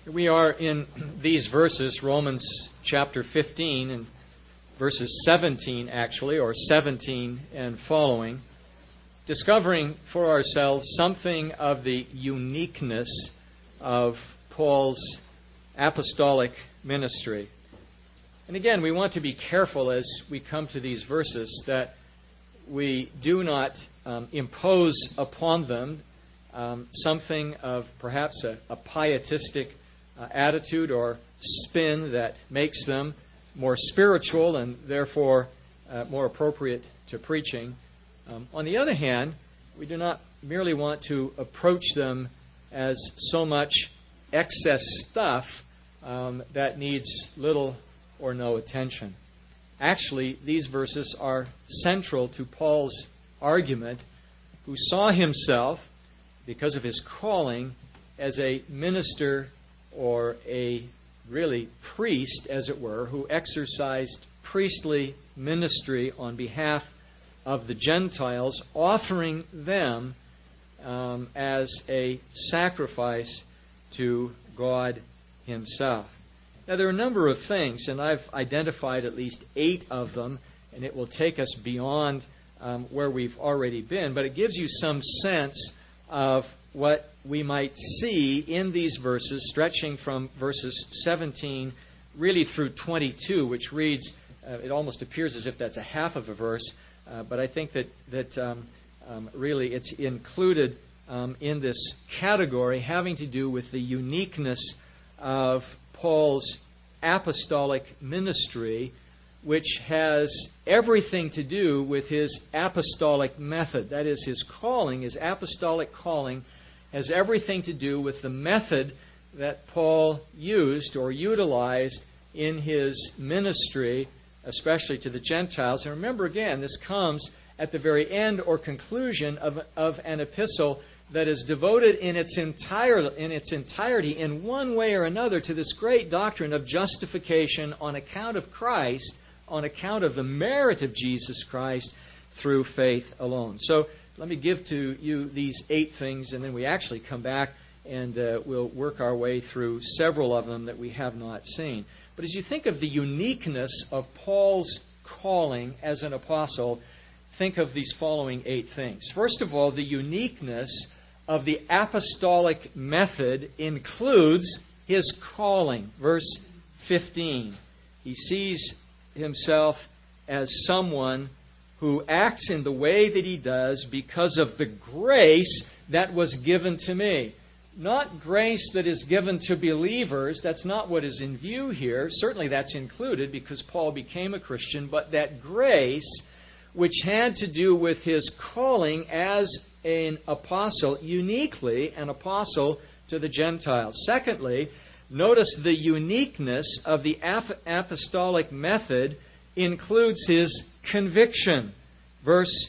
We are in these verses, Romans chapter 15 and verses 17 actually, or 17 and following, discovering for ourselves something of the uniqueness of Paul's apostolic ministry. And again, we want to be careful as we come to these verses that we do not impose upon them something of perhaps a pietistic attitude or spin that makes them more spiritual and therefore more appropriate to preaching. On the other hand, we do not merely want to approach them as so much excess stuff that needs little or no attention. Actually, these verses are central to Paul's argument, who saw himself, because of his calling, as a minister or a really priest, as it were, who exercised priestly ministry on behalf of the Gentiles, offering them as a sacrifice to God Himself. Now, there are a number of things, and I've identified at least 8 of them, and it will take us beyond where we've already been, but it gives you some sense of what we might see in these verses, stretching from verses 17 really through 22, which reads, it almost appears as if that's a half of a verse, but I think that really it's included in this category having to do with the uniqueness of Paul's apostolic ministry, which has everything to do with his apostolic method. That is, his calling, his apostolic calling, has everything to do with the method that Paul used or utilized in his ministry, especially to the Gentiles. And remember again, this comes at the very end or conclusion of an epistle that is devoted in its entirety in one way or another to this great doctrine of justification on account of Christ, on account of the merit of Jesus Christ through faith alone. So let me give to you these 8 things, and then we actually come back and we'll work our way through several of them that we have not seen. But as you think of the uniqueness of Paul's calling as an apostle, think of these following 8 things. First of all, the uniqueness of the apostolic method includes his calling. Verse 15. He sees himself as someone who acts in the way that he does because of the grace that was given to me. Not grace that is given to believers. That's not what is in view here. Certainly that's included because Paul became a Christian, but that grace which had to do with his calling as an apostle, uniquely an apostle to the Gentiles. Secondly, notice the uniqueness of the apostolic method includes his conviction. Verse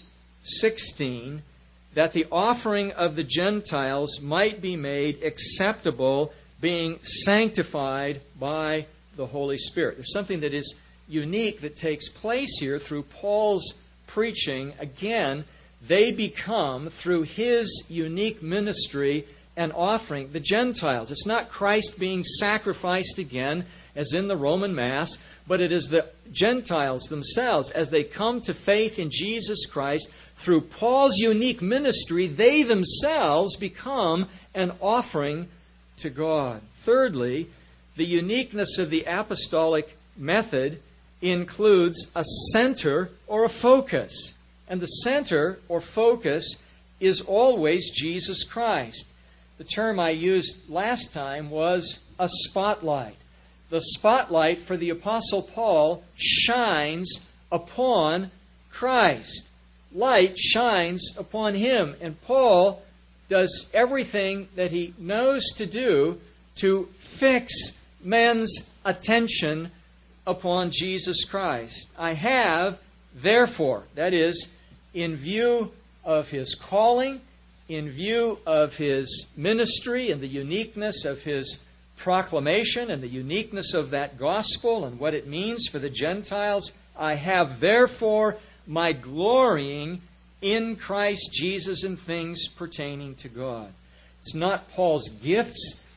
16, that the offering of the Gentiles might be made acceptable, being sanctified by the Holy Spirit. There's something that is unique that takes place here through Paul's preaching. Again, they become, through his unique ministry and offering, the Gentiles. It's not Christ being sacrificed again, as in the Roman Mass, but it is the Gentiles themselves. As they come to faith in Jesus Christ, through Paul's unique ministry, they themselves become an offering to God. Thirdly, the uniqueness of the apostolic method includes a center or a focus. And the center or focus is always Jesus Christ. The term I used last time was a spotlight. The spotlight for the Apostle Paul shines upon Christ. Light shines upon Him. And Paul does everything that he knows to do to fix men's attention upon Jesus Christ. I have, therefore, that is, in view of his calling, in view of his ministry and the uniqueness of his proclamation and the uniqueness of that gospel and what it means for the Gentiles, I have therefore my glorying in Christ Jesus in things pertaining to God. It's not Paul's gifts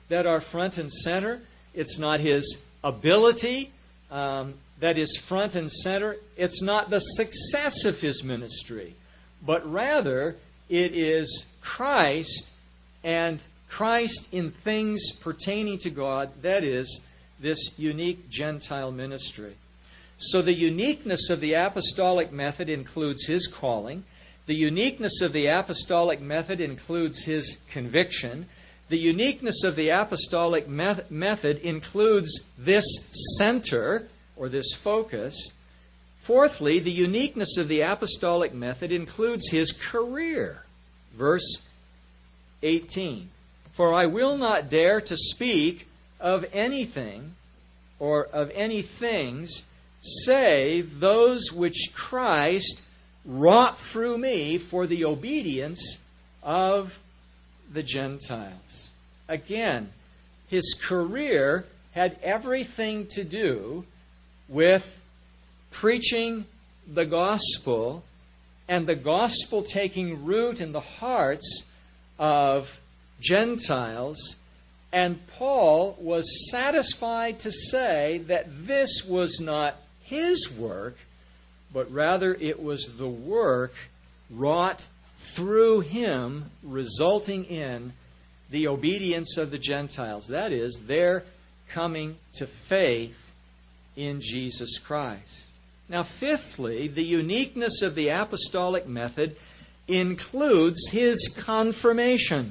that are front and center. It's not His ability that is front and center. It's not the success of His ministry, but rather it is Christ and Christ in things pertaining to God, that is, this unique Gentile ministry. So the uniqueness of the apostolic method includes His calling. The uniqueness of the apostolic method includes His conviction. The uniqueness of the apostolic method includes this center, or this focus. Fourthly, the uniqueness of the apostolic method includes His career. Verse 18. For I will not dare to speak of anything or of any things save those which Christ wrought through me for the obedience of the Gentiles. Again, His career had everything to do with preaching the gospel and the gospel taking root in the hearts of Gentiles, and Paul was satisfied to say that this was not his work, but rather it was the work wrought through him, resulting in the obedience of the Gentiles. That is, their coming to faith in Jesus Christ. Now, fifthly, the uniqueness of the apostolic method includes His confirmation.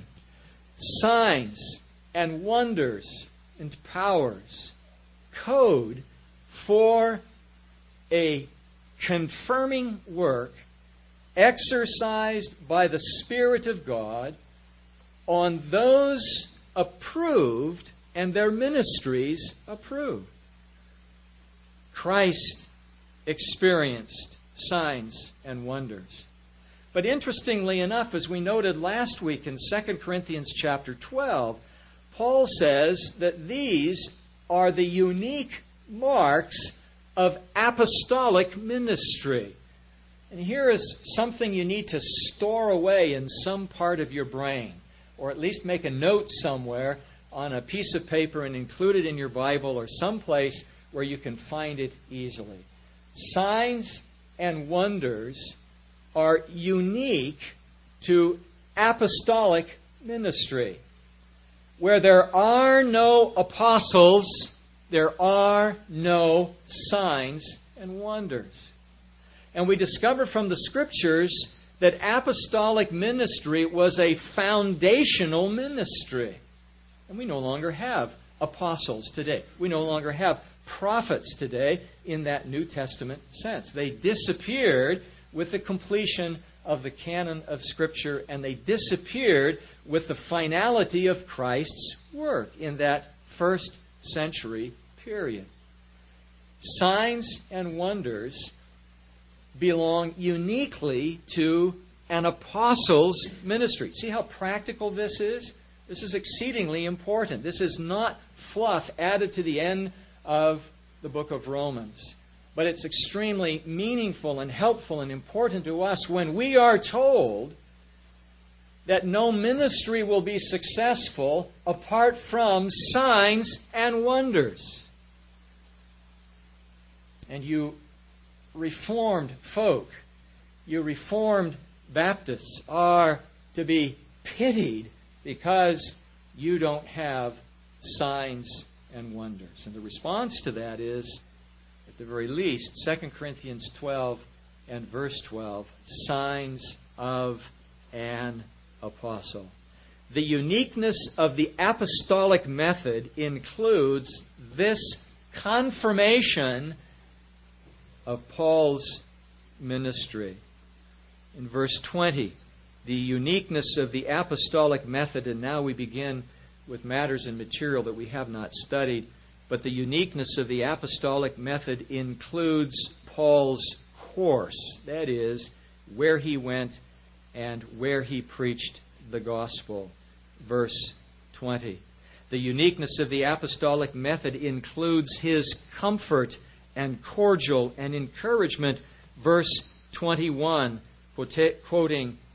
Signs and wonders and powers, code for a confirming work exercised by the Spirit of God on those approved and their ministries approved. Christ experienced signs and wonders. But interestingly enough, as we noted last week in 2 Corinthians chapter 12, Paul says that these are the unique marks of apostolic ministry. And here is something you need to store away in some part of your brain, or at least make a note somewhere on a piece of paper and include it in your Bible or someplace where you can find it easily. Signs and wonders are unique to apostolic ministry. Where there are no apostles, there are no signs and wonders. And we discover from the Scriptures that apostolic ministry was a foundational ministry. And we no longer have apostles today. We no longer have prophets today in that New Testament sense. They disappeared with the completion of the canon of Scripture, and they disappeared with the finality of Christ's work in that first century period. Signs and wonders belong uniquely to an apostle's ministry. See how practical this is? This is exceedingly important. This is not fluff added to the end of the book of Romans. But it's extremely meaningful and helpful and important to us when we are told that no ministry will be successful apart from signs and wonders. And you Reformed folk, you Reformed Baptists are to be pitied because you don't have signs and wonders. And the response to that is, at the very least, 2 Corinthians 12 and verse 12, signs of an apostle. The uniqueness of the apostolic method includes this confirmation of Paul's ministry. In verse 20, the uniqueness of the apostolic method, and now we begin with matters and material that we have not studied, but the uniqueness of the apostolic method includes Paul's course, that is, where he went and where he preached the gospel. Verse 20. The uniqueness of the apostolic method includes his comfort and cordial and encouragement. Verse 21, quoting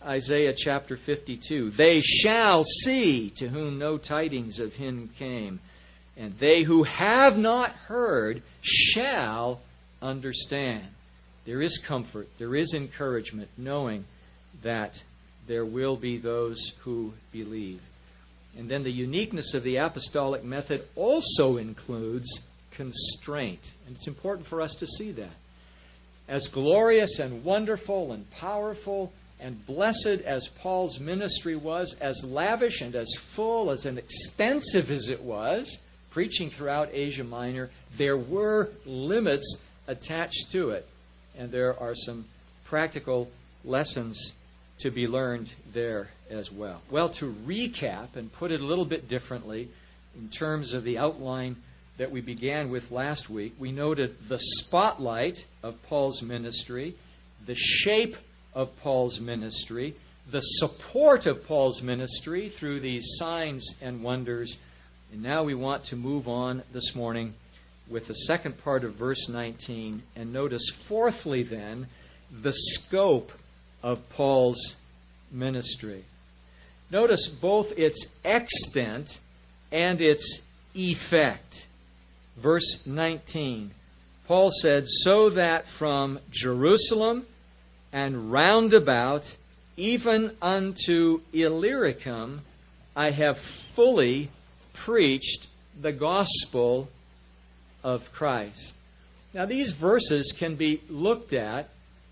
Isaiah chapter 52. They shall see to whom no tidings of him came, and they who have not heard shall understand. There is comfort, there is encouragement, knowing that there will be those who believe. And then the uniqueness of the apostolic method also includes constraint. And it's important for us to see that. As glorious and wonderful and powerful and blessed as Paul's ministry was, as lavish and as full, as extensive as it was, preaching throughout Asia Minor, there were limits attached to it. And there are some practical lessons to be learned there as well. Well, to recap and put it a little bit differently in terms of the outline that we began with last week, we noted the spotlight of Paul's ministry, the shape of Paul's ministry, the support of Paul's ministry through these signs and wonders. And now we want to move on this morning with the second part of verse 19. And notice, fourthly then, the scope of Paul's ministry. Notice both its extent and its effect. Verse 19, Paul said, so that from Jerusalem and round about, even unto Illyricum, I have fully preached the gospel of Christ. Now, these verses can be looked at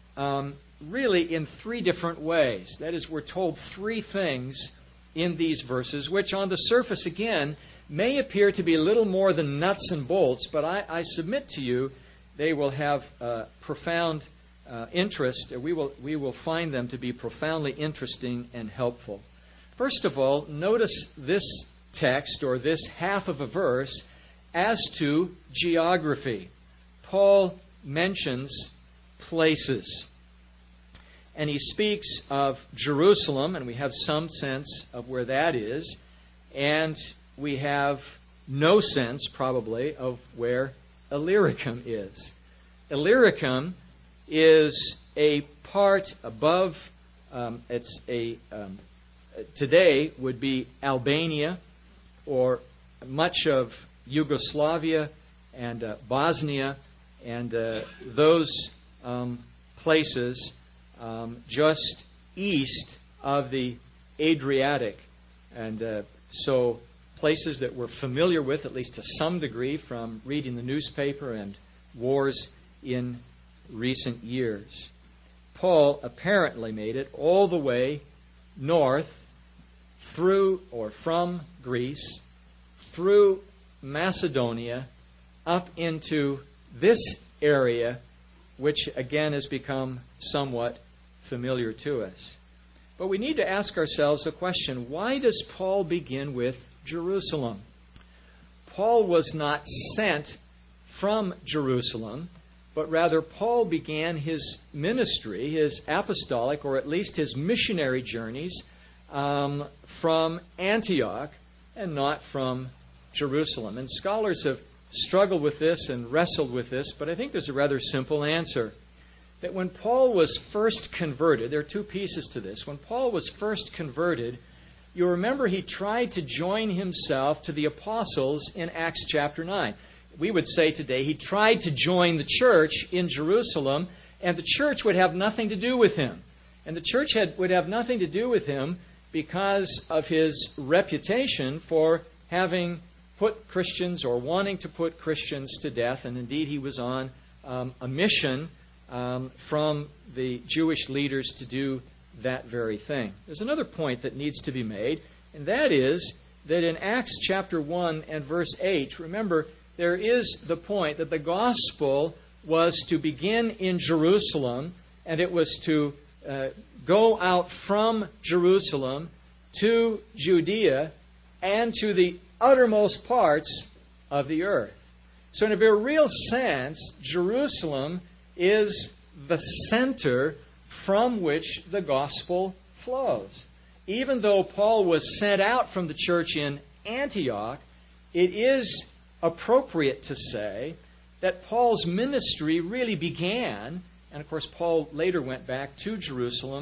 really in three different ways. That is, we're told three things in these verses, which on the surface, again, may appear to be a little more than nuts and bolts, but I submit to you they will have profound interest. We will find them to be profoundly interesting and helpful. First of all, notice this text, or this half of a verse, as to geography. Paul mentions places. And he speaks of Jerusalem, and we have some sense of where that is, and we have no sense, probably, of where Illyricum is. Illyricum is a part above, today would be Albania, or much of Yugoslavia and Bosnia, and those places just east of the Adriatic. And so places that we're familiar with, at least to some degree, from reading the newspaper and wars in recent years. Paul apparently made it all the way north through or from Greece, through Macedonia, up into this area, which again has become somewhat familiar to us. But we need to ask ourselves the question, why does Paul begin with Jerusalem? Paul was not sent from Jerusalem, but rather Paul began his ministry, his apostolic, or at least his missionary journeys, from Antioch and not from Jerusalem. And scholars have struggled with this and wrestled with this, but I think there's a rather simple answer. That when Paul was first converted, there are two pieces to this. When Paul was first converted, you remember he tried to join himself to the apostles in Acts chapter 9. We would say today he tried to join the church in Jerusalem, and the church would have nothing to do with him. And the church would have nothing to do with him because of his reputation for having put Christians or wanting to put Christians to death. And indeed he was on a mission from the Jewish leaders to do that very thing. There's another point that needs to be made, and that is that in Acts chapter 1 and verse 8, remember, there is the point that the gospel was to begin in Jerusalem, and it was to go out from Jerusalem to Judea and to the uttermost parts of the earth. So in a very real sense, Jerusalem is the center from which the gospel flows. Even though Paul was sent out from the church in Antioch, it is appropriate to say that Paul's ministry really began, and of course Paul later went back to Jerusalem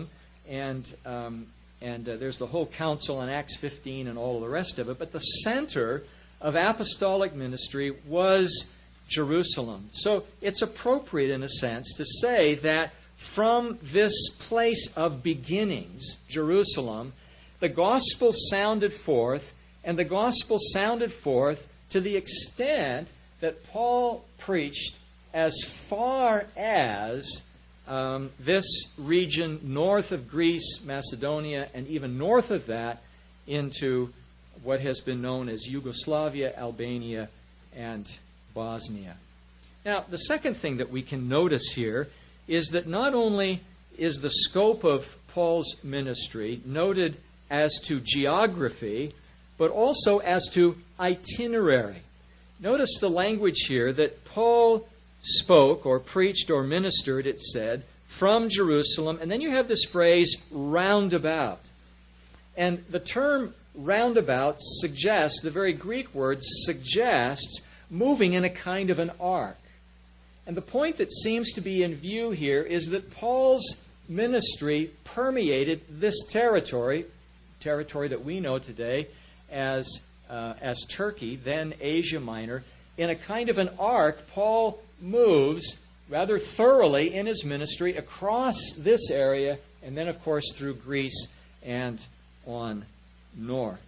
and there's the whole council in Acts 15 and all of the rest of it. But the center of apostolic ministry was Jerusalem. So it's appropriate, in a sense, to say that from this place of beginnings, Jerusalem, the gospel sounded forth, and the gospel sounded forth to the extent that Paul preached as far as this region north of Greece, Macedonia, and even north of that into what has been known as Yugoslavia, Albania, and Bosnia. Now, the second thing that we can notice here is that not only is the scope of Paul's ministry noted as to geography, but also as to itinerary. Notice the language here that Paul spoke or preached or ministered, it said, from Jerusalem. And then you have this phrase, roundabout. And the term roundabout suggests, the very Greek word suggests, moving in a kind of an arc. And the point that seems to be in view here is that Paul's ministry permeated this territory that we know today as Turkey, then Asia Minor. In a kind of an arc, Paul moves rather thoroughly in his ministry across this area, and then, of course, through Greece and on north.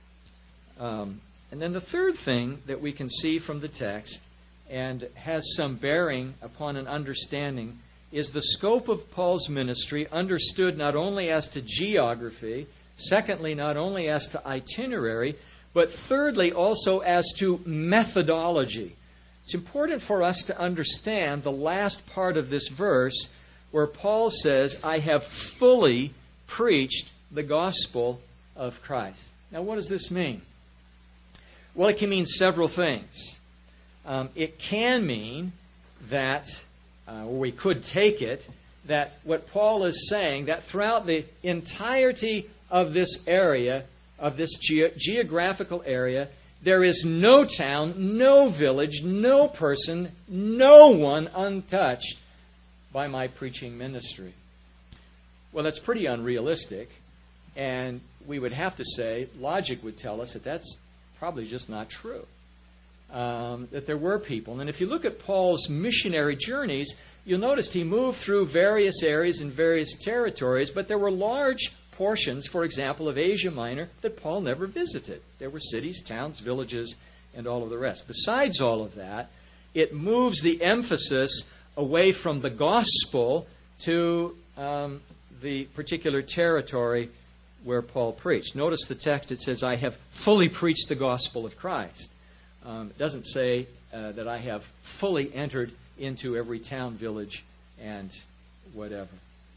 And then the third thing that we can see from the text, and has some bearing upon an understanding, is the scope of Paul's ministry understood not only as to geography, secondly, not only as to itinerary, but thirdly, also as to methodology. It's important for us to understand the last part of this verse where Paul says, I have fully preached the gospel of Christ. Now, what does this mean? Well, it can mean several things. It can mean that, or we could take it, that what Paul is saying, that throughout the entirety of this area, of this geographical area, there is no town, no village, no person, no one untouched by my preaching ministry. Well, that's pretty unrealistic, and we would have to say, logic would tell us that that's probably just not true. That there were people. And if you look at Paul's missionary journeys, you'll notice he moved through various areas and various territories, but there were large portions, for example, of Asia Minor that Paul never visited. There were cities, towns, villages, and all of the rest. Besides all of that, it moves the emphasis away from the gospel to the particular territory where Paul preached. Notice the text, it says, I have fully preached the gospel of Christ. It doesn't say that I have fully entered into every town, village, and whatever.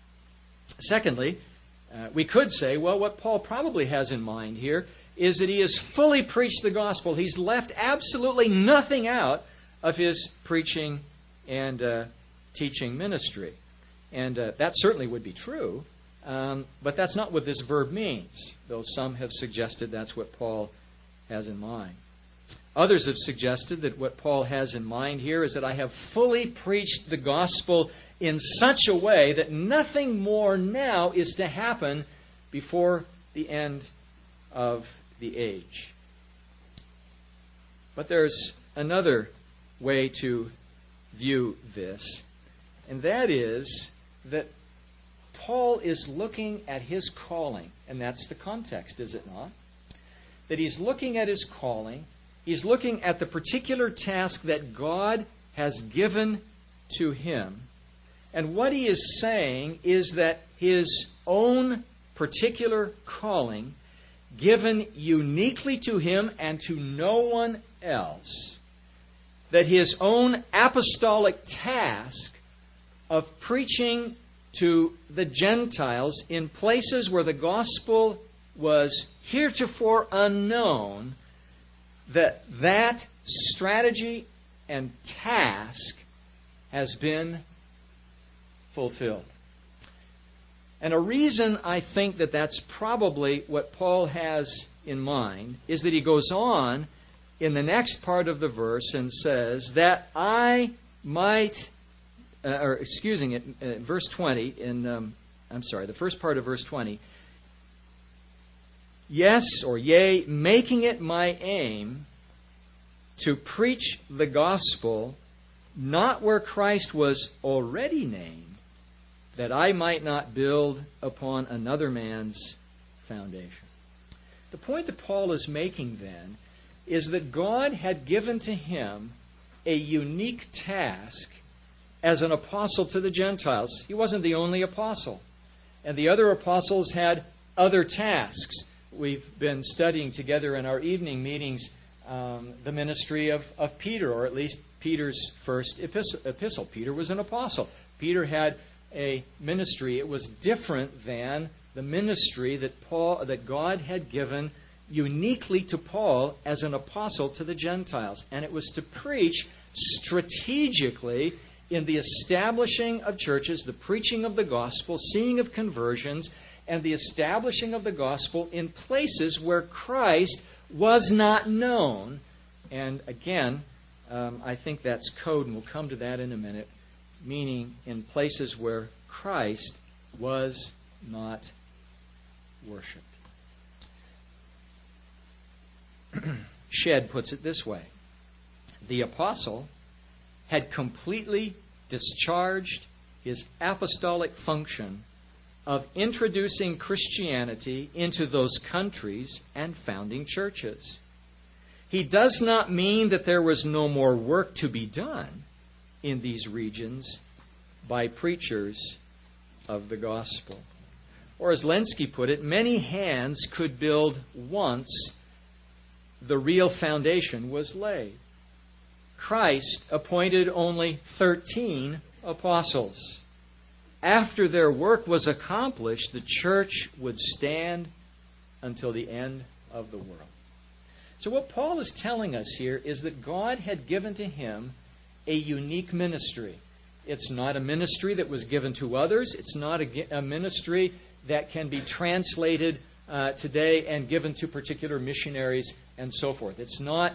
Secondly, we could say, well, what Paul probably has in mind here is that he has fully preached the gospel. He's left absolutely nothing out of his preaching and teaching ministry. And that certainly would be true, but that's not what this verb means, though some have suggested that's what Paul has in mind. Others have suggested that what Paul has in mind here is that I have fully preached the gospel in such a way that nothing more now is to happen before the end of the age. But there's another way to view this, and that is that Paul is looking at his calling, and that's the context, is it not? That he's looking at his calling. He's looking at the particular task that God has given to him. And what he is saying is that his own particular calling, given uniquely to him and to no one else, that his own apostolic task of preaching to the Gentiles in places where the gospel was heretofore unknown, that strategy and task has been fulfilled. And a reason I think that that's probably what Paul has in mind is that he goes on in the next part of the verse and says that I might, verse 20 in the first part of verse 20. Yes, or yea, making it my aim to preach the gospel, not where Christ was already named, that I might not build upon another man's foundation. The point that Paul is making then is that God had given to him a unique task as an apostle to the Gentiles. He wasn't the only apostle. And the other apostles had other tasks. We've been studying together in our evening meetings the ministry of Peter, or at least Peter's first epistle. Peter was an apostle. Peter had a ministry. It was different than the ministry that God had given uniquely to Paul as an apostle to the Gentiles. And it was to preach strategically in the establishing of churches, the preaching of the gospel, seeing of conversions, and the establishing of the gospel in places where Christ was not known. And again, I think that's code, and we'll come to that in a minute, meaning in places where Christ was not worshipped. Shedd puts it this way: the apostle had completely discharged his apostolic function of introducing Christianity into those countries and founding churches. He does not mean that there was no more work to be done in these regions by preachers of the gospel. Or as Lenski put it, many hands could build once the real foundation was laid. Christ appointed only 13 apostles. After their work was accomplished, the church would stand until the end of the world. So what Paul is telling us here is that God had given to him a unique ministry. It's not a ministry that was given to others. It's not a ministry that can be translated today and given to particular missionaries and so forth. It's not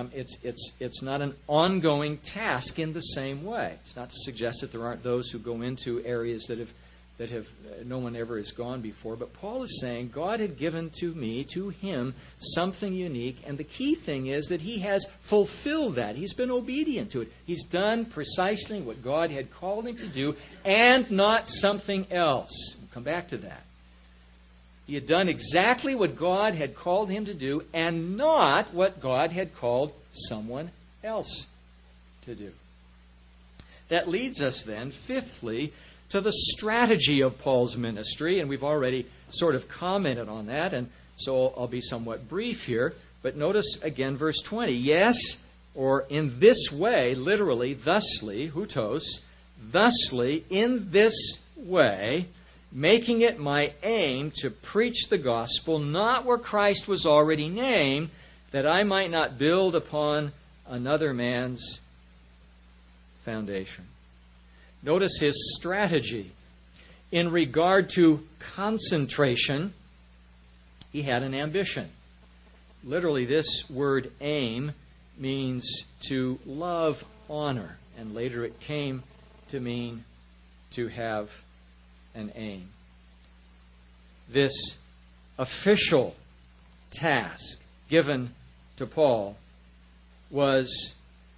an ongoing task in the same way. It's not to suggest that there aren't those who go into areas that have no one ever has gone before. But Paul is saying God had given to him, something unique, and the key thing is that he has fulfilled that. He's been obedient to it. He's done precisely what God had called him to do, and not something else. We'll come back to that. He had done exactly what God had called him to do, and not what God had called someone else to do. That leads us then, fifthly, to the strategy of Paul's ministry, and we've already sort of commented on that, and so I'll be somewhat brief here. But notice again verse 20. Yes, or in this way, literally, thusly, hutos, thusly, in this way, making it my aim to preach the gospel, not where Christ was already named, that I might not build upon another man's foundation. Notice his strategy. In regard to concentration, he had an ambition. Literally, this word aim means to love, honor, and later it came to mean to have an aim. This official task given to Paul was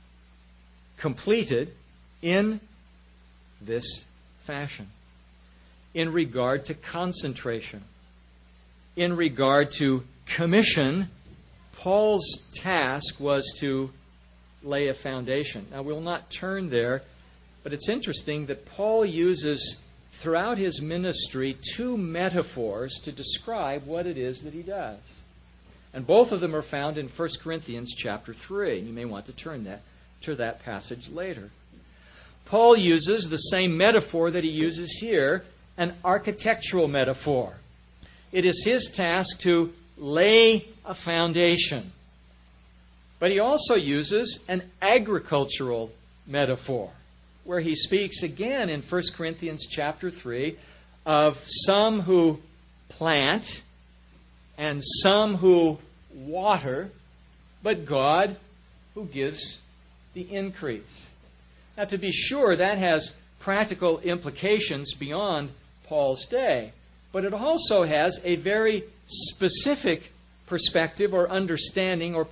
completed in this fashion. In regard to concentration, in regard to commission, Paul's task was to lay a foundation. Now, we'll not turn there, but it's interesting that Paul uses throughout his ministry two metaphors to describe what it is that he does. And both of them are found in 1 Corinthians chapter 3. You may want to turn to that passage later. Paul uses the same metaphor that he uses here, an architectural metaphor. It is his task to lay a foundation. But he also uses an agricultural metaphor, where he speaks again in 1 Corinthians chapter 3 of some who plant and some who water, but God who gives the increase. Now, to be sure, that has practical implications beyond Paul's day. But it also has a very specific perspective or understanding or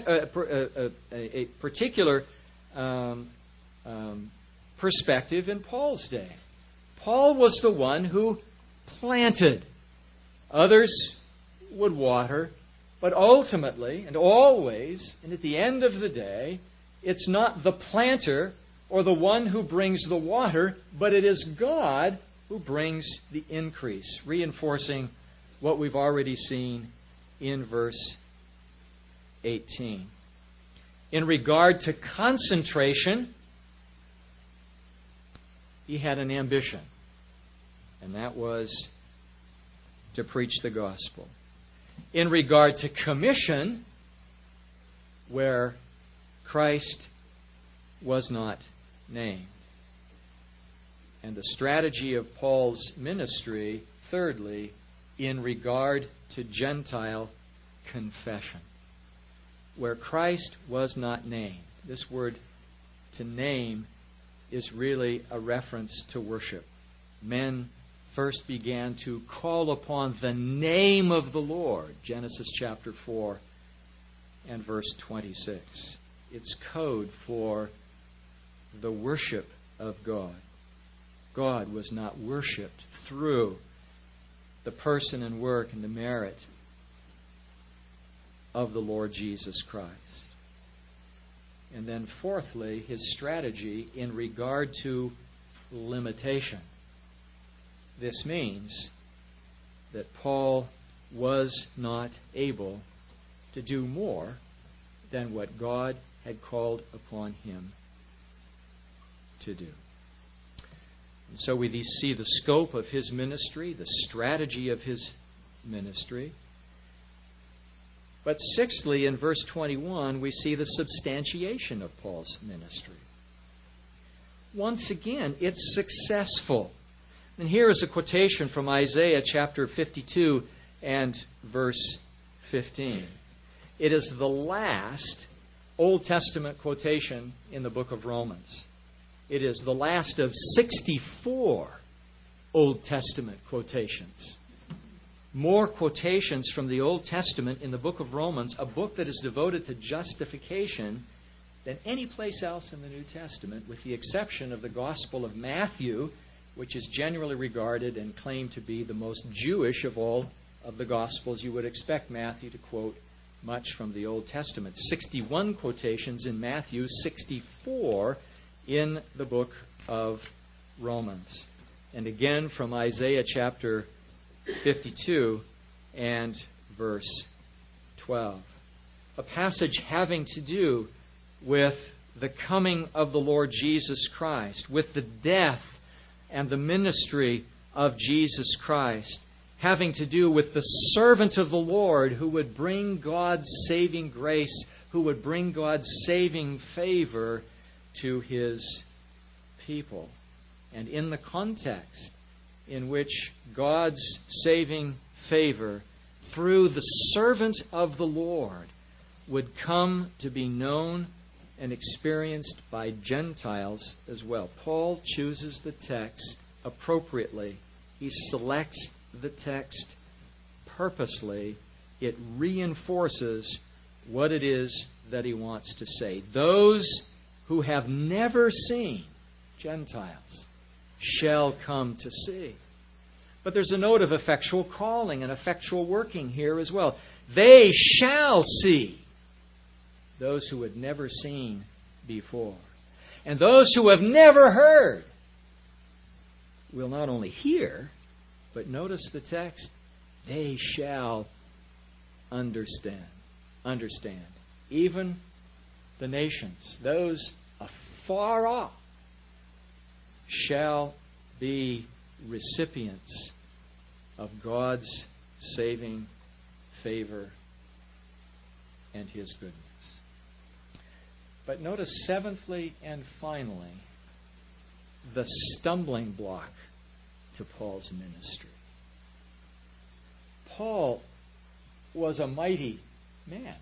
a particular perspective in Paul's day. Paul was the one who planted. Others would water, but ultimately and always, and at the end of the day, it's not the planter or the one who brings the water, but it is God who brings the increase, reinforcing what we've already seen in verse 18. In regard to concentration, he had an ambition, and that was to preach the gospel. In regard to commission, where Christ was not named. And the strategy of Paul's ministry, thirdly, in regard to Gentile confession, where Christ was not named. This word to name is really a reference to worship. Men first began to call upon the name of the Lord, Genesis chapter 4 and verse 26. It's code for the worship of God. God was not worshipped through the person and work and the merit of the Lord Jesus Christ. And then fourthly, his strategy in regard to limitation. This means that Paul was not able to do more than what God had called upon him to do. And so we see the scope of his ministry, the strategy of his ministry. But sixthly, in verse 21, we see the substantiation of Paul's ministry. Once again, it's successful. And here is a quotation from Isaiah chapter 52 and verse 15. It is the last Old Testament quotation in the book of Romans. It is the last of 64 Old Testament quotations. More quotations from the Old Testament in the book of Romans, a book that is devoted to justification, than any place else in the New Testament, with the exception of the Gospel of Matthew, which is generally regarded and claimed to be the most Jewish of all of the Gospels. You would expect Matthew to quote much from the Old Testament. 61 quotations in Matthew, 64 in the book of Romans. And again from Isaiah chapter 52 and verse 12. A passage having to do with the coming of the Lord Jesus Christ, with the death and the ministry of Jesus Christ, having to do with the servant of the Lord who would bring God's saving grace, who would bring God's saving favor to His people. And in the context in which God's saving favor through the servant of the Lord would come to be known and experienced by Gentiles as well. Paul chooses the text appropriately. He selects the text purposely. It reinforces what it is that he wants to say. Those who have never seen, Gentiles, shall come to see. But there's a note of effectual calling and effectual working here as well. They shall see, those who had never seen before. And those who have never heard will not only hear, but notice the text, they shall understand. Understand. Even the nations, those afar off, shall be recipients of God's saving favor and His goodness. But notice, seventhly and finally, the stumbling block to Paul's ministry. Paul was a mighty man,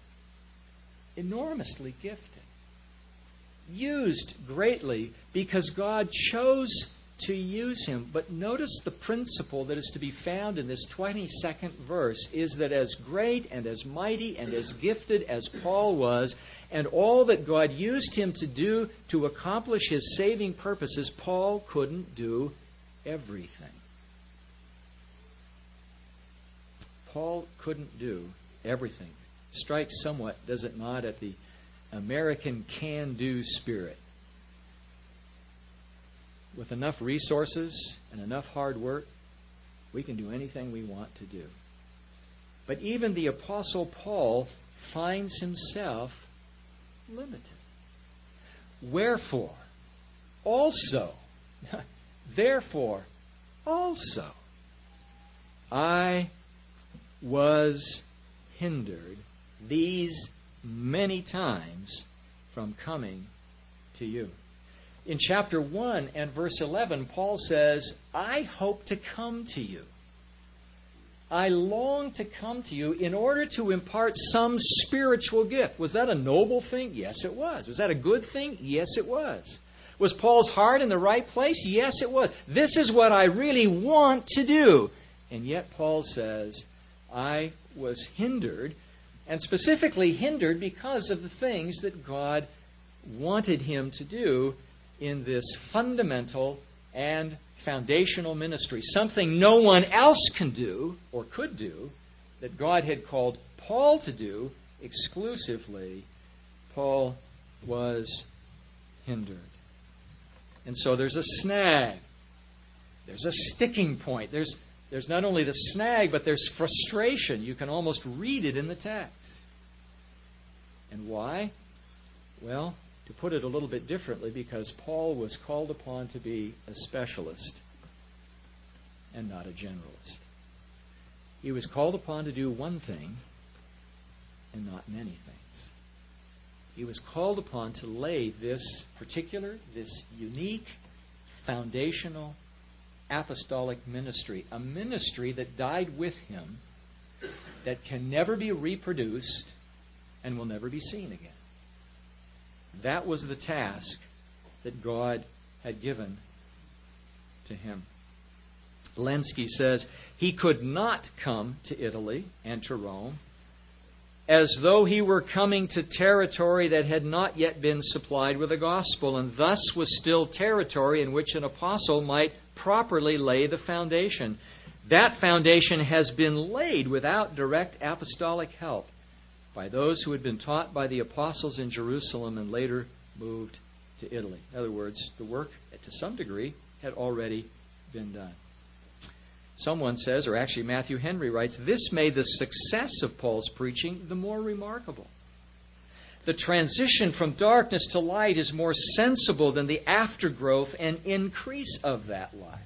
enormously gifted, used greatly because God chose to use him. But notice the principle that is to be found in this 22nd verse is that as great and as mighty and as gifted as Paul was, and all that God used him to do to accomplish his saving purposes, Paul couldn't do everything. Paul couldn't do everything. Strikes somewhat, does it not, at the American can-do spirit. With enough resources and enough hard work, we can do anything we want to do. But even the Apostle Paul finds himself limited. Wherefore, also, therefore, also, I was hindered these many times from coming to you. In chapter 1 and verse 11, Paul says, I hope to come to you. I long to come to you in order to impart some spiritual gift. Was that a noble thing? Yes, it was. Was that a good thing? Yes, it was. Was Paul's heart in the right place? Yes, it was. This is what I really want to do. And yet Paul says, I was hindered, and specifically hindered because of the things that God wanted him to do in this fundamental and foundational ministry. Something no one else can do or could do that God had called Paul to do exclusively. Paul was hindered. And so there's a snag. There's a sticking point. There's not only the snag, but there's frustration. You can almost read it in the text. And why? Well, to put it a little bit differently, because Paul was called upon to be a specialist and not a generalist. He was called upon to do one thing and not many things. He was called upon to lay this particular, this unique, foundational, apostolic ministry, a ministry that died with him, that can never be reproduced and will never be seen again. That was the task that God had given to him. Lenski says, he could not come to Italy and to Rome as though he were coming to territory that had not yet been supplied with the gospel, and thus was still territory in which an apostle might properly lay the foundation. That foundation has been laid without direct apostolic help by those who had been taught by the apostles in Jerusalem and later moved to Italy. In other words, the work, to some degree, had already been done. Someone says, or actually Matthew Henry writes, this made the success of Paul's preaching the more remarkable. The transition from darkness to light is more sensible than the aftergrowth and increase of that light.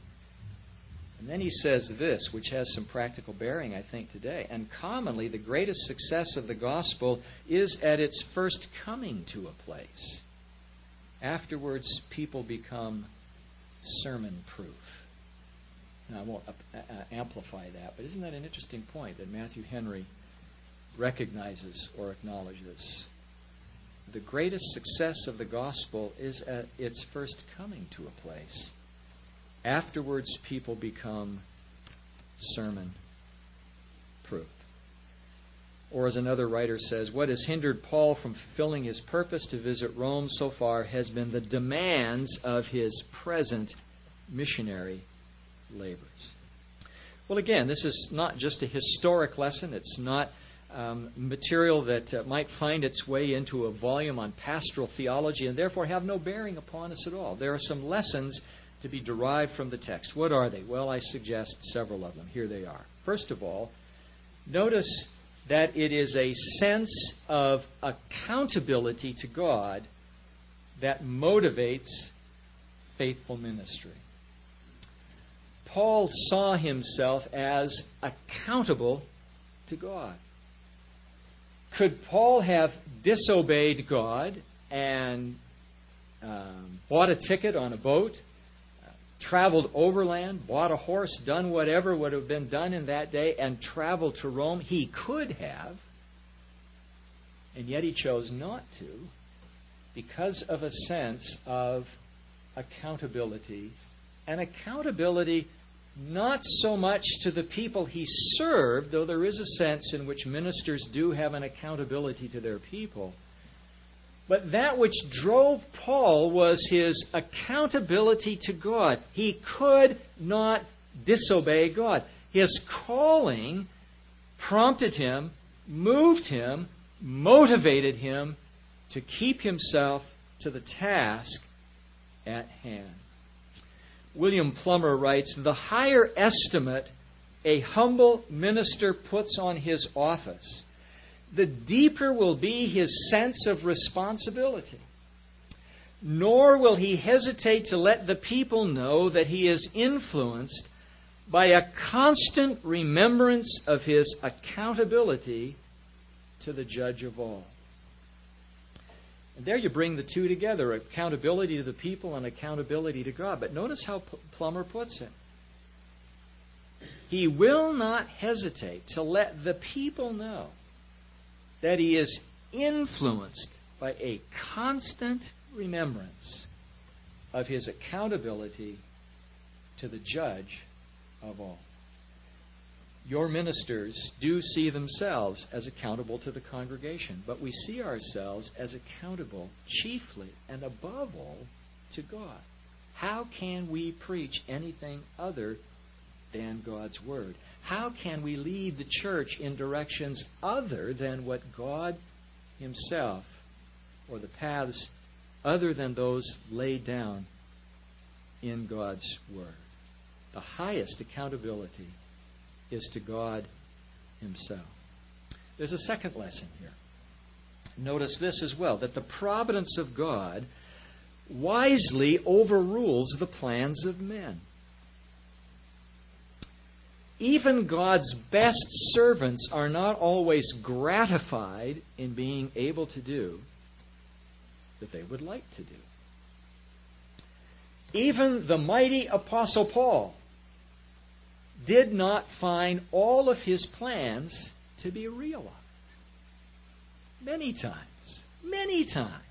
And then he says this, which has some practical bearing, I think, today. And commonly, the greatest success of the gospel is at its first coming to a place. Afterwards, people become sermon-proof. Now, I won't amplify that, but isn't that an interesting point that Matthew Henry recognizes or acknowledges? The greatest success of the gospel is at its first coming to a place. Afterwards, people become sermon-proof. Or as another writer says, what has hindered Paul from fulfilling his purpose to visit Rome so far has been the demands of his present missionary labors. Well, again, this is not just a historic lesson. It's not material that might find its way into a volume on pastoral theology and therefore have no bearing upon us at all. There are some lessons to be derived from the text. What are they? Well, I suggest several of them. Here they are. First of all, notice that it is a sense of accountability to God that motivates faithful ministry. Paul saw himself as accountable to God. Could Paul have disobeyed God and bought a ticket on a boat, traveled overland, bought a horse, done whatever would have been done in that day, and traveled to Rome? He could have, and yet he chose not to because of a sense of accountability an accountability not so much to the people he served, though there is a sense in which ministers do have an accountability to their people, but that which drove Paul was his accountability to God. He could not disobey God. His calling prompted him, moved him, motivated him to keep himself to the task at hand. William Plummer writes, "The higher estimate a humble minister puts on his office, the deeper will be his sense of responsibility. Nor will he hesitate to let the people know that he is influenced by a constant remembrance of his accountability to the Judge of all." And there you bring the two together, accountability to the people and accountability to God. But notice how Plummer puts it. He will not hesitate to let the people know that he is influenced by a constant remembrance of his accountability to the Judge of all. Your ministers do see themselves as accountable to the congregation, but we see ourselves as accountable chiefly and above all to God. How can we preach anything other than God's Word? How can we lead the church in directions other than what God Himself, or the paths other than those laid down in God's Word? The highest accountability is to God Himself. There's a second lesson here. Notice this as well, that the providence of God wisely overrules the plans of men. Even God's best servants are not always gratified in being able to do that they would like to do. Even the mighty Apostle Paul did not find all of his plans to be realized. Many times.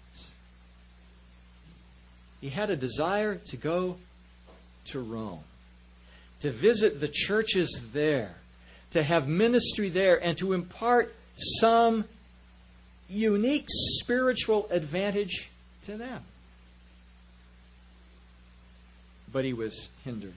He had a desire to go to Rome, to visit the churches there, to have ministry there, and to impart some unique spiritual advantage to them. But he was hindered.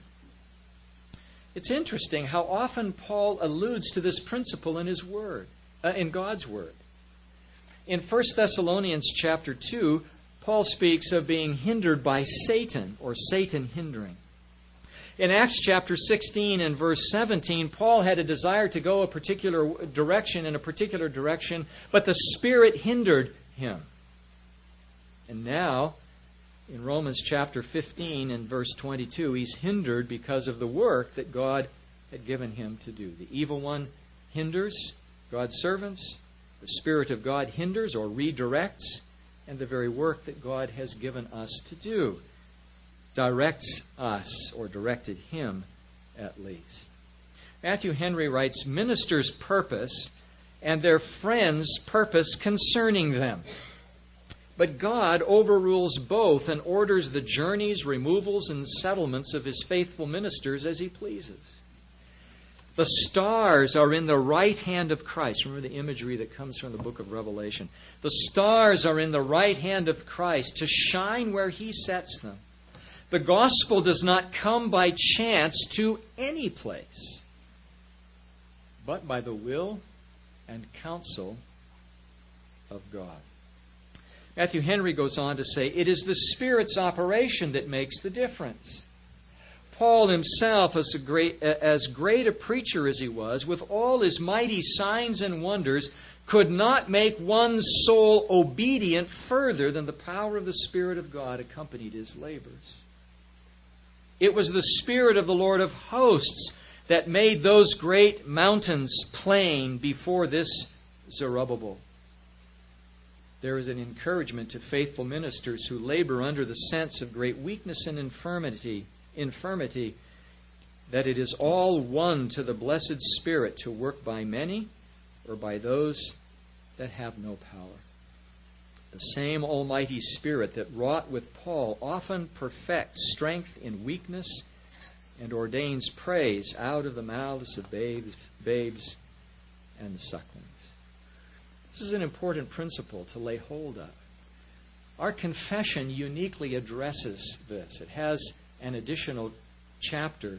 It's interesting how often Paul alludes to this principle in his word, in God's Word. In 1 Thessalonians chapter 2, Paul speaks of being hindered by Satan, or Satan hindering. In Acts chapter 16 and verse 17, Paul had a desire to go a particular direction, but the Spirit hindered him. And now, in Romans chapter 15 and verse 22, he's hindered because of the work that God had given him to do. The evil one hinders God's servants. The Spirit of God hinders or redirects. And the very work that God has given us to do directs us, or directed him at least. Matthew Henry writes, "Ministers' purpose and their friends' purpose concerning them. But God overrules both and orders the journeys, removals, and settlements of His faithful ministers as He pleases. The stars are in the right hand of Christ." Remember the imagery that comes from the book of Revelation. The stars are in the right hand of Christ to shine where He sets them. The gospel does not come by chance to any place, but by the will and counsel of God. Matthew Henry goes on to say, "It is the Spirit's operation that makes the difference." Paul himself, as great a preacher as he was, with all his mighty signs and wonders, could not make one soul obedient further than the power of the Spirit of God accompanied his labors. It was the Spirit of the Lord of hosts that made those great mountains plain before this Zerubbabel. There is an encouragement to faithful ministers who labor under the sense of great weakness and infirmity, that it is all one to the blessed Spirit to work by many or by those that have no power. The same Almighty Spirit that wrought with Paul often perfects strength in weakness and ordains praise out of the mouths of babes and sucklings. This is an important principle to lay hold of. Our confession uniquely addresses this. It has an additional chapter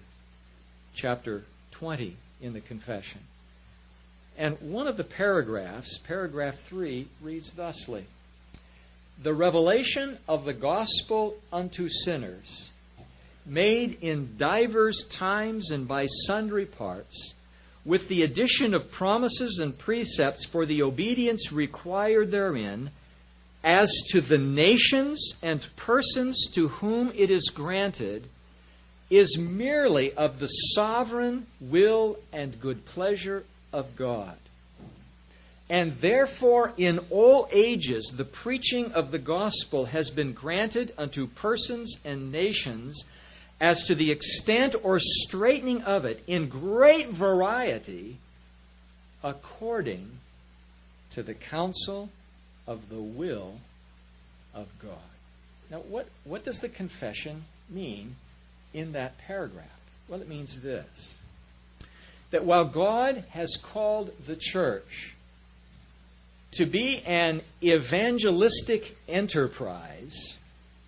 20 in the confession. And one of the paragraphs, paragraph 3, reads thusly: "The revelation of the gospel unto sinners, made in divers times and by sundry parts, with the addition of promises and precepts for the obedience required therein, as to the nations and persons to whom it is granted, is merely of the sovereign will and good pleasure of God. And therefore in all ages the preaching of the gospel has been granted unto persons and nations as to the extent or straightening of it in great variety, according to the counsel of the will of God." Now, what does the confession mean in that paragraph? Well, it means this: that while God has called the church to be an evangelistic enterprise,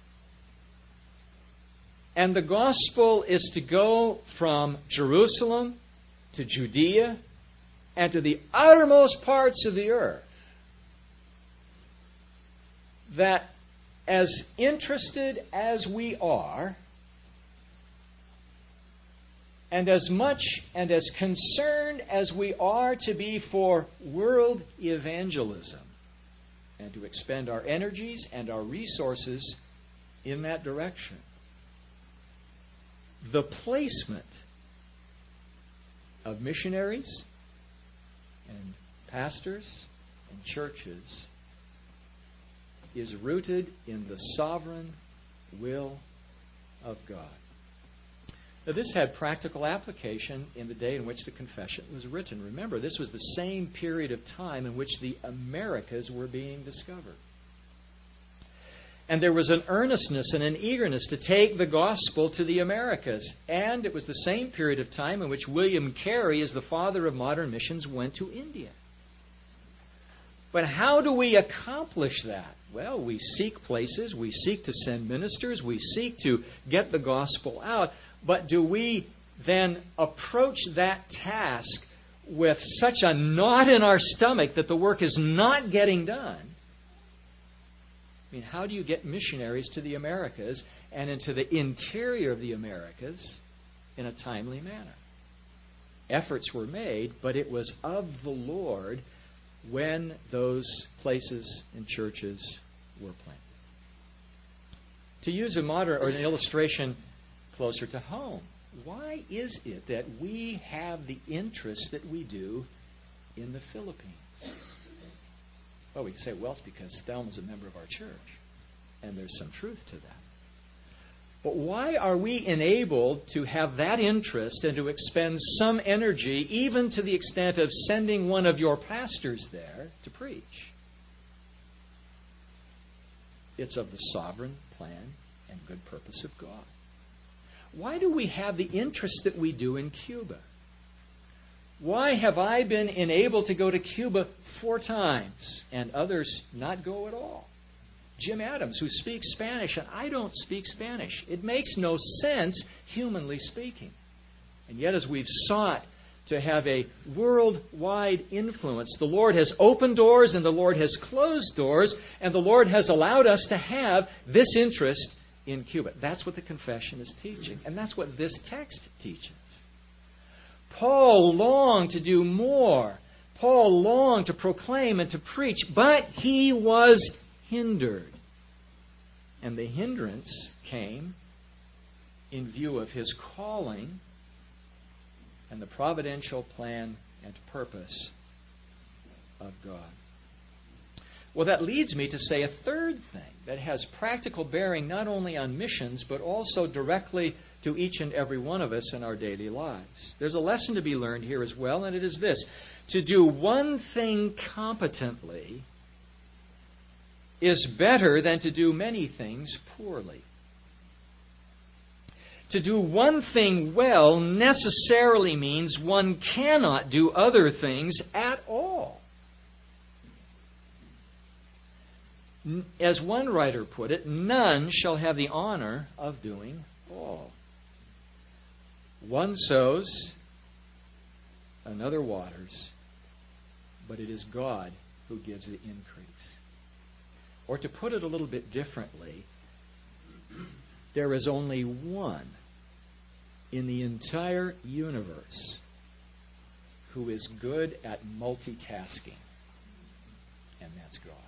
and the gospel is to go from Jerusalem to Judea and to the uttermost parts of the earth, that as interested as we are, and as much and as concerned as we are to be for world evangelism, and to expend our energies and our resources in that direction, the placement of missionaries and pastors and churches is rooted in the sovereign will of God. Now, this had practical application in the day in which the confession was written. Remember, this was the same period of time in which the Americas were being discovered. And there was an earnestness and an eagerness to take the gospel to the Americas. And it was the same period of time in which William Carey, as the father of modern missions, went to India. But how do we accomplish that? Well, we seek places, we seek to send ministers, we seek to get the gospel out. But do we then approach that task with such a knot in our stomach that the work is not getting done? I mean, how do you get missionaries to the Americas and into the interior of the Americas in a timely manner? Efforts were made, but it was of the Lord when those places and churches were planted. To use a modern or an illustration closer to home, why is it that we have the interest that we do in the Philippines? Well, we can say, well, it's because Thelma's a member of our church. And there's some truth to that. But why are we enabled to have that interest and to expend some energy, even to the extent of sending one of your pastors there to preach? It's of the sovereign plan and good purpose of God. Why do we have the interest that we do in Cuba? Why have I been enabled to go to Cuba 4 times and others not go at all? Jim Adams, who speaks Spanish, and I don't speak Spanish. It makes no sense, humanly speaking. And yet, as we've sought to have a worldwide influence, the Lord has opened doors and the Lord has closed doors, and the Lord has allowed us to have this interest in Cuba. That's what the confession is teaching, and that's what this text teaches. Paul longed to do more. Paul longed to proclaim and to preach, but he was hindered. And the hindrance came in view of his calling and the providential plan and purpose of God. Well, that leads me to say a third thing that has practical bearing not only on missions, but also directly to each and every one of us in our daily lives. There's a lesson to be learned here as well, and it is this: to do one thing competently is better than to do many things poorly. To do one thing well necessarily means one cannot do other things at all. As one writer put it, none shall have the honor of doing all. One sows, another waters, but it is God who gives the increase. Or to put it a little bit differently, there is only one in the entire universe who is good at multitasking, and that's God.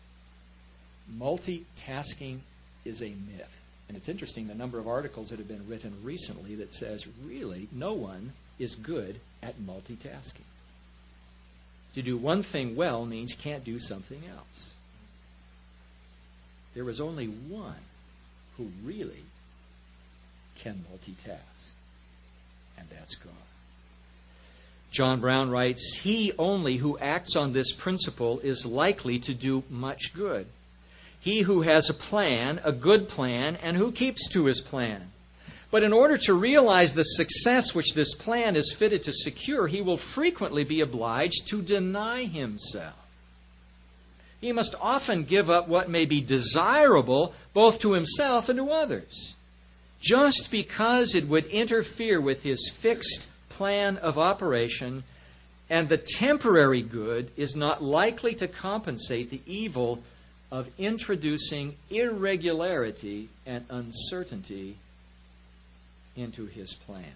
Multitasking is a myth. And it's interesting the number of articles that have been written recently that says, really, no one is good at multitasking. To do one thing well means can't do something else. There is only one who really can multitask, and that's God. John Brown writes, "He only who acts on this principle is likely to do much good. He who has a plan, a good plan, and who keeps to his plan. But in order to realize the success which this plan is fitted to secure, he will frequently be obliged to deny himself. He must often give up what may be desirable both to himself and to others, just because it would interfere with his fixed plan of operation, and the temporary good is not likely to compensate the evil of introducing irregularity and uncertainty into his plan."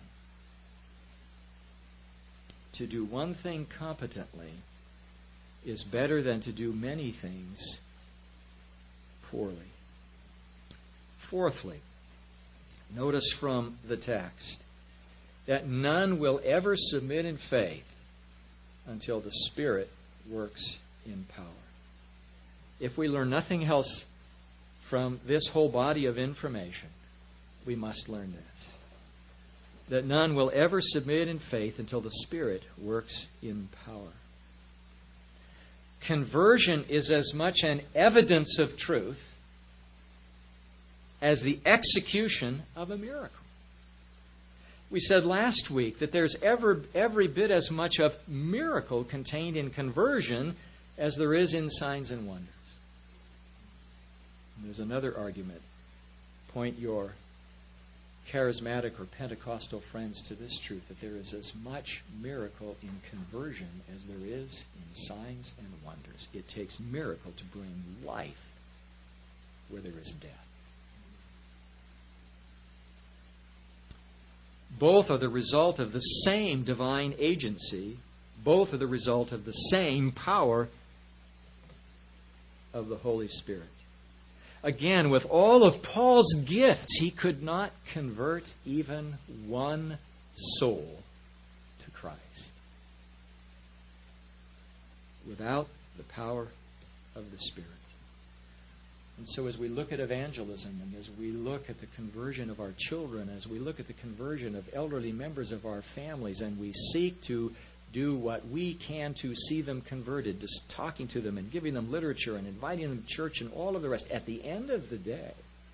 To do one thing competently is better than to do many things poorly. Fourthly, notice from the text that none will ever submit in faith until the Spirit works in power. If we learn nothing else from this whole body of information, we must learn this: that none will ever submit in faith until the Spirit works in power. Conversion is as much an evidence of truth as the execution of a miracle. We said last week that there's every bit as much of miracle contained in conversion as there is in signs and wonders. And there's another argument. Point your charismatic or Pentecostal friends to this truth, that there is as much miracle in conversion as there is in signs and wonders. It takes miracle to bring life where there is death. Both are the result of the same divine agency. Both are the result of the same power of the Holy Spirit. Again, with all of Paul's gifts, he could not convert even one soul to Christ without the power of the Spirit. And so as we look at evangelism, and as we look at the conversion of our children, as we look at the conversion of elderly members of our families, and we seek to do what we can to see them converted, just talking to them and giving them literature and inviting them to church and all of the rest, at the end of the day,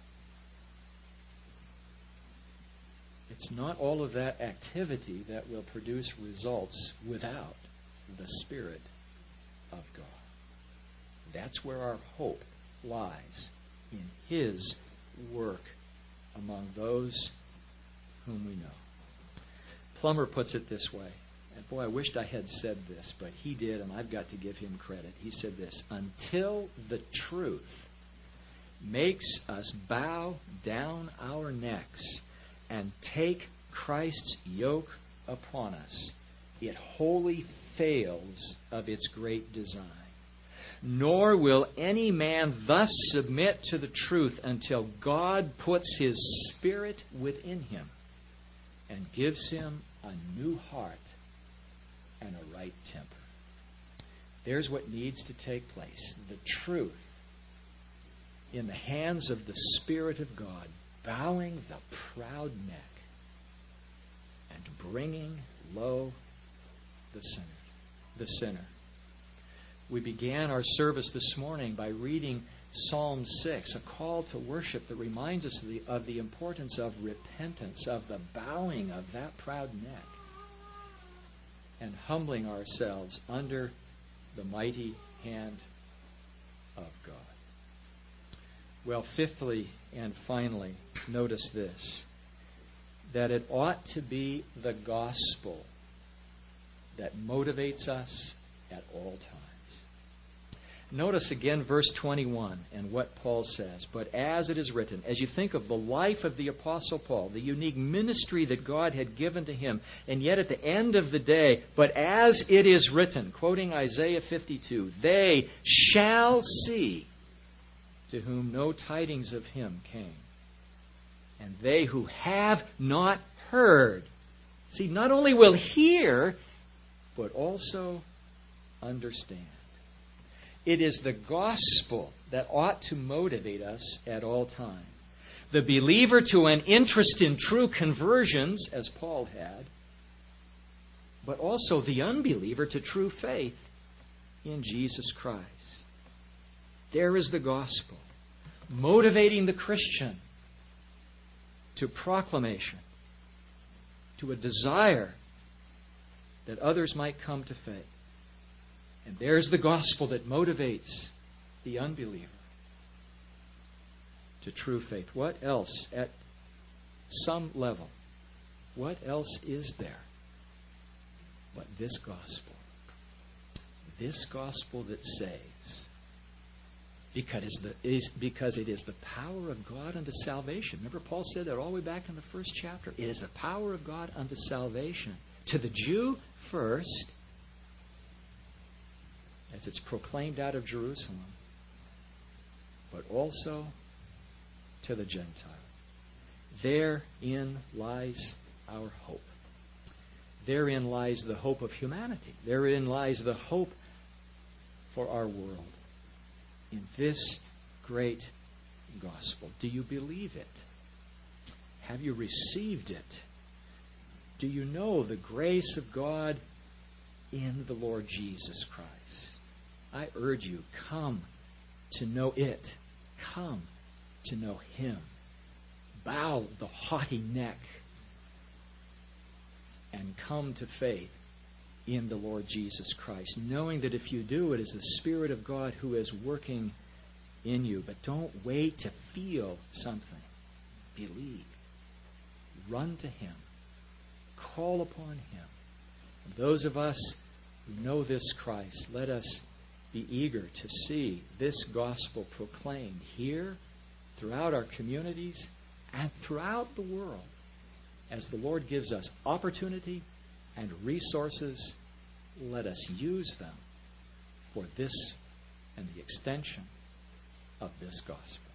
it's not all of that activity that will produce results without the Spirit of God. That's where our hope lies, in His work among those whom we know. Plummer puts it this way, and boy, I wished I had said this, but he did, and I've got to give him credit. He said this: "Until the truth makes us bow down our necks and take Christ's yoke upon us, it wholly fails of its great design. Nor will any man thus submit to the truth until God puts His Spirit within him and gives him a new heart and a right temper." There's what needs to take place. The truth in the hands of the Spirit of God, bowing the proud neck and bringing low the sinner. We began our service this morning by reading Psalm 6, a call to worship that reminds us of the importance of repentance, of the bowing of that proud neck, and humbling ourselves under the mighty hand of God. Well, fifthly and finally, notice this, that it ought to be the gospel that motivates us at all times. Notice again verse 21 and what Paul says. But as it is written, as you think of the life of the Apostle Paul, the unique ministry that God had given to him, and yet at the end of the day, but as it is written, quoting Isaiah 52, they shall see to whom no tidings of him came. And they who have not heard, see, not only will hear, but also understand. It is the gospel that ought to motivate us at all times. The believer to an interest in true conversions, as Paul had, but also the unbeliever to true faith in Jesus Christ. There is the gospel, motivating the Christian to proclamation, to a desire that others might come to faith. And there's the gospel that motivates the unbeliever to true faith. What else, at some level, what else is there but this gospel? This gospel that saves. Because it is the power of God unto salvation. Remember, Paul said that all the way back in the first chapter. It is the power of God unto salvation. To the Jew first, as it's proclaimed out of Jerusalem, but also to the Gentile. Therein lies our hope. Therein lies the hope of humanity. Therein lies the hope for our world. In this great gospel. Do you believe it? Have you received it? Do you know the grace of God in the Lord Jesus Christ? I urge you, come to know it. Come to know Him. Bow the haughty neck and come to faith in the Lord Jesus Christ, knowing that if you do, it is the Spirit of God who is working in you. But don't wait to feel something. Believe. Run to Him. Call upon Him. And those of us who know this Christ, let us be eager to see this gospel proclaimed here, throughout our communities, and throughout the world, as the Lord gives us opportunity and resources. Let us use them for this and the extension of this gospel.